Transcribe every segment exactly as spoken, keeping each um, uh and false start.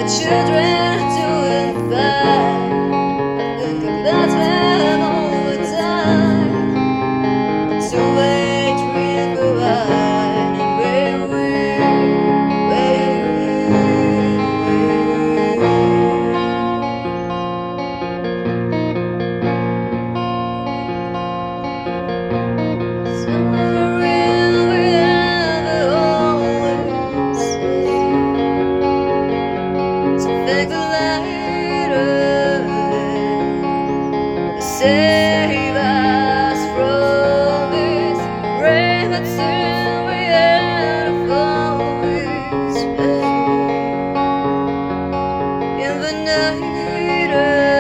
the children doing fine. I think about them all the time. Two-way dream for wine and where we, where we. Somewhere in we have always say, to think later, save us from this rain until we end up always in the night,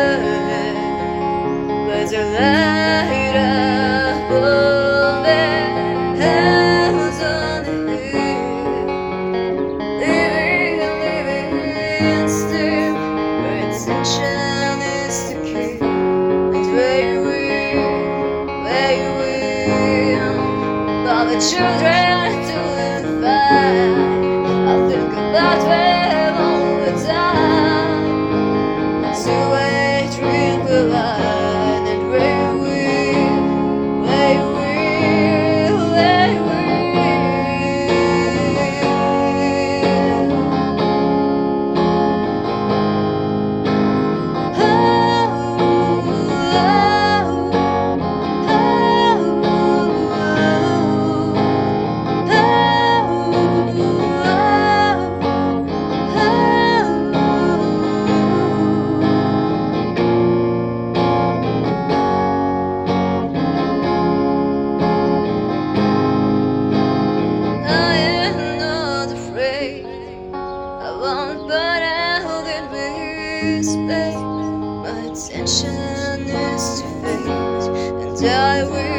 but the light up all the heavens on the hill, living, living still, our intention is to keep. Where we, all the children doing fine. I think about them all the time. Two-way dream for line and where we, where we, where we. But out in space, my attention is to fate, and I will.